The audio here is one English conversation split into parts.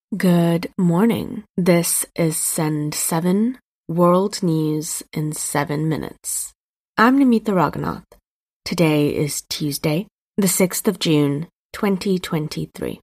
Good morning. This is Send 7 World News in 7 minutes. I'm Namita Raghunath. Today is Tuesday, the 6th of June, 2023.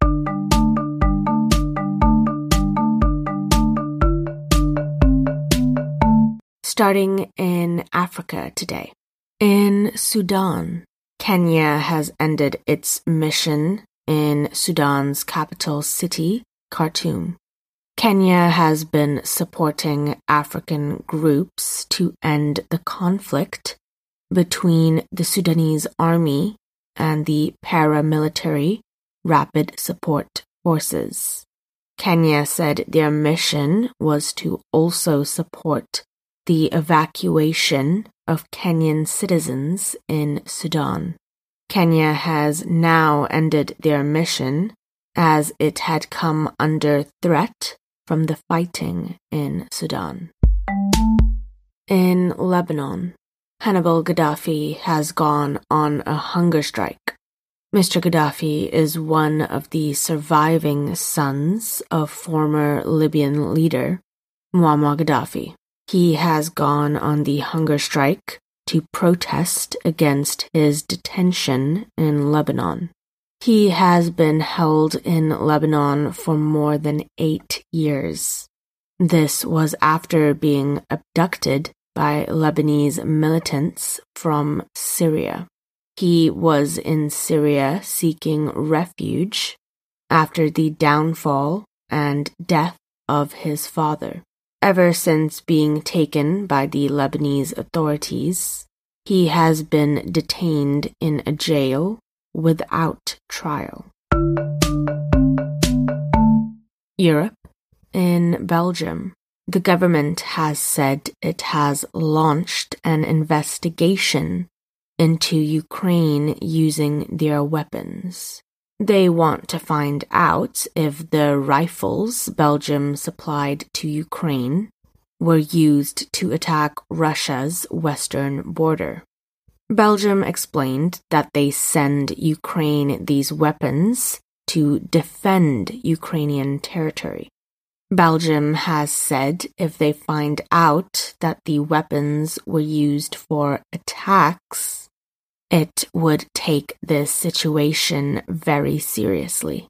Starting in Africa today. In Sudan, Kenya has ended its mission in Sudan's capital city, Khartoum. Kenya has been supporting African groups to end the conflict between the Sudanese army and the paramilitary Rapid Support Forces. Kenya said their mission was to also support the evacuation of Kenyan citizens in Sudan. Kenya has now ended their mission as it had come under threat from the fighting in Sudan. In Lebanon, Hannibal Gaddafi has gone on a hunger strike. Mr. Gaddafi is one of the surviving sons of former Libyan leader Muammar Gaddafi. He has gone on the hunger strike to protest against his detention in Lebanon. He has been held in Lebanon for more than 8 years. This was after being abducted by Lebanese militants from Syria. He was in Syria seeking refuge after the downfall and death of his father. Ever since being taken by the Lebanese authorities, he has been detained in a jail without trial. Europe. In Belgium, the government has said it has launched an investigation into Ukraine using their weapons. They want to find out if the rifles Belgium supplied to Ukraine were used to attack Russia's western border. Belgium explained that they send Ukraine these weapons to defend Ukrainian territory. Belgium has said if they find out that the weapons were used for attacks, it would take this situation very seriously.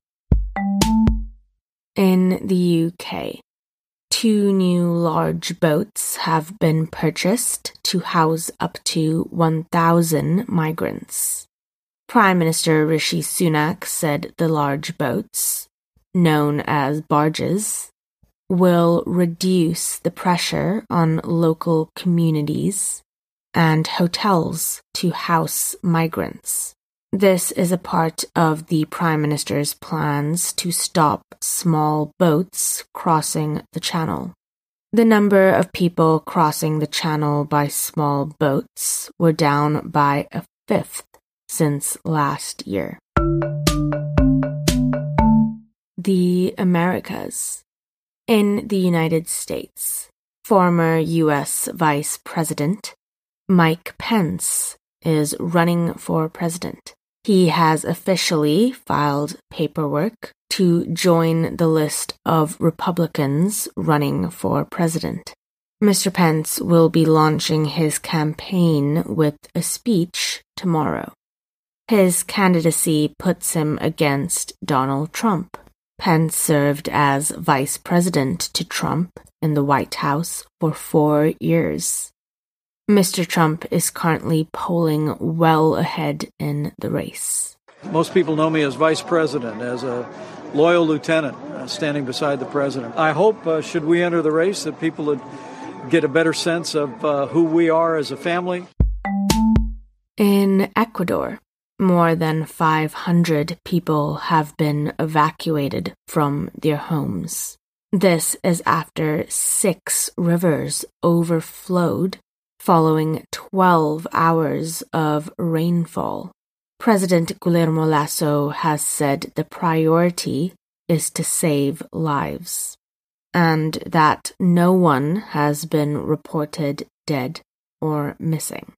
In the UK, 2 new large boats have been purchased to house up to 1,000 migrants. Prime Minister Rishi Sunak said the large boats, known as barges, will reduce the pressure on local communities and hotels to house migrants. This is a part of the Prime Minister's plans to stop small boats crossing the Channel. The number of people crossing the Channel by small boats were down by a fifth since last year. The Americas. In the United States, former U.S. Vice President Mike Pence is running for president. He has officially filed paperwork to join the list of Republicans running for president. Mr. Pence will be launching his campaign with a speech tomorrow. His candidacy puts him against Donald Trump. Pence served as vice president to Trump in the White House for 4 years. Mr. Trump is currently polling well ahead in the race. Most people know me as vice president, as a loyal lieutenant standing beside the president. I hope, should we enter the race, that people would get a better sense of who we are as a family. In Ecuador, more than 500 people have been evacuated from their homes. This is after 6 rivers overflowed following 12 hours of rainfall. President Guillermo Lasso has said the priority is to save lives, and that no one has been reported dead or missing.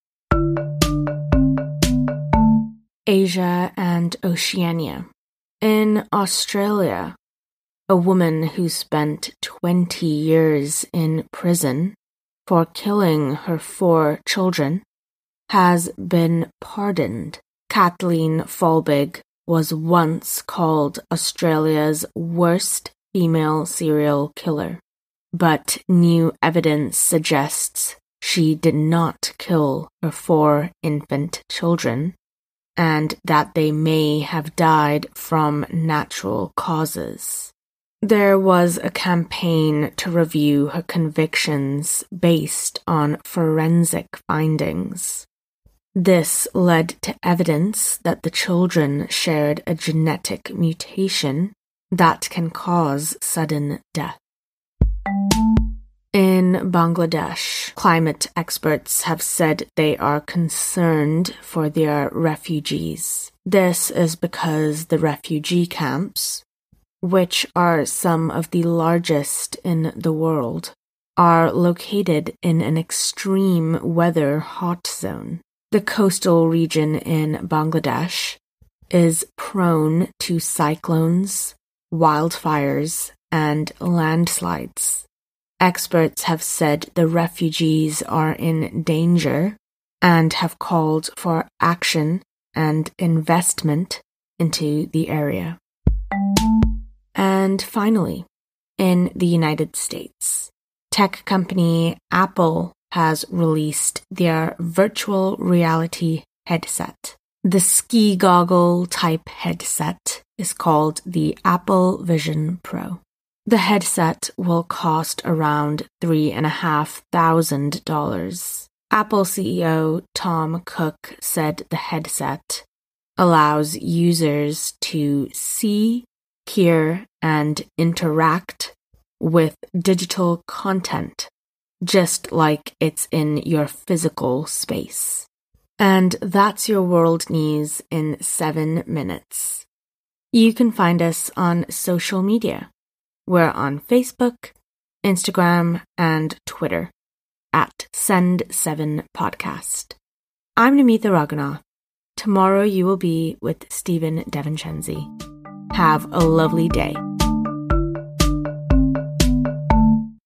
Asia and Oceania. In Australia, a woman who spent 20 years in prison for killing her 4 children, has been pardoned. Kathleen Folbig was once called Australia's worst female serial killer, but new evidence suggests she did not kill her 4 infant children, and that they may have died from natural causes. There was a campaign to review her convictions based on forensic findings. This led to evidence that the children shared a genetic mutation that can cause sudden death. In Bangladesh, climate experts have said they are concerned for their refugees. This is because the refugee camps, which are some of the largest in the world, are located in an extreme weather hot zone. The coastal region in Bangladesh is prone to cyclones, wildfires, and landslides. Experts have said the refugees are in danger and have called for action and investment into the area. And finally, in the United States, tech company Apple has released their virtual reality headset. The ski goggle type headset is called the Apple Vision Pro. The headset will cost around $3,500. Apple CEO Tom Cook said the headset allows users to see, hear, and interact with digital content, just like it's in your physical space. And that's your world news in 7 minutes. You can find us on social media. We're on Facebook, Instagram, and Twitter at Send7Podcast. I'm Namitha Raghunath. Tomorrow you will be with Stephen Devincenzi. Have a lovely day.